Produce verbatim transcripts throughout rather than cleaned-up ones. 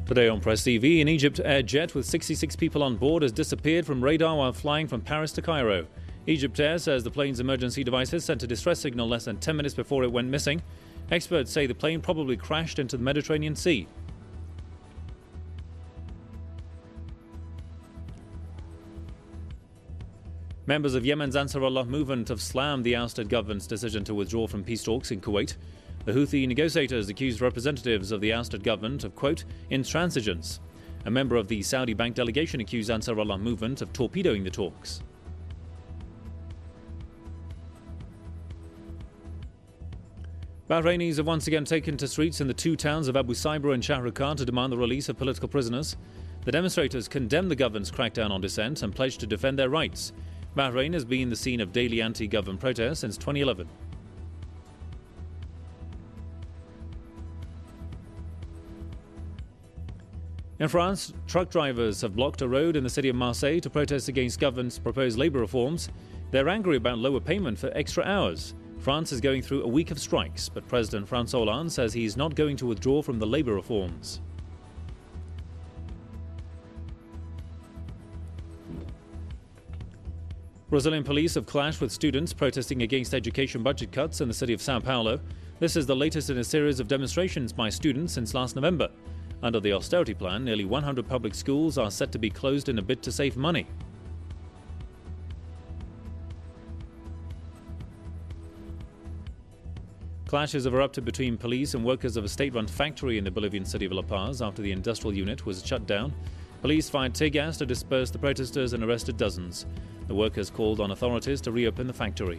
Today on Press T V, in Egypt, Air Jet with sixty-six people on board has disappeared from radar while flying from Paris to Cairo. Egypt Air says the plane's emergency devices sent a distress signal less than ten minutes before it went missing. Experts say the plane probably crashed into the Mediterranean Sea. Members of Yemen's Ansar Allah movement have slammed the ousted government's decision to withdraw from peace talks in Kuwait. The Houthi negotiators accused representatives of the ousted government of, quote, intransigence. A member of the Saudi bank delegation accused Ansar Allah movement of torpedoing the talks. Bahrainis have once again taken to streets in the two towns of Abu Saibra and Shahrukh to demand the release of political prisoners. The demonstrators condemned the government's crackdown on dissent and pledged to defend their rights. Bahrain has been the scene of daily anti-government protests since twenty eleven. In France, truck drivers have blocked a road in the city of Marseille to protest against government's proposed labour reforms. They're angry about lower payment for extra hours. France is going through a week of strikes, but President François Hollande says he's not going to withdraw from the labour reforms. Brazilian police have clashed with students protesting against education budget cuts in the city of Sao Paulo. This is the latest in a series of demonstrations by students since last November. Under the austerity plan, nearly one hundred public schools are set to be closed in a bid to save money. Clashes have erupted between police and workers of a state-run factory in the Bolivian city of La Paz after the industrial unit was shut down. Police fired tear gas to disperse the protesters and arrested dozens. The workers called on authorities to reopen the factory.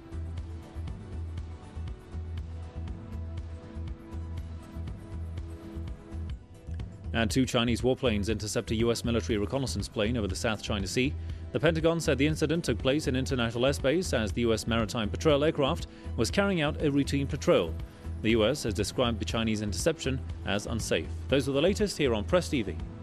And two Chinese warplanes intercept a U S military reconnaissance plane over the South China Sea. The Pentagon said the incident took place in international airspace as the U S Maritime Patrol aircraft was carrying out a routine patrol. The U S has described the Chinese interception as unsafe. Those are the latest here on Press T V.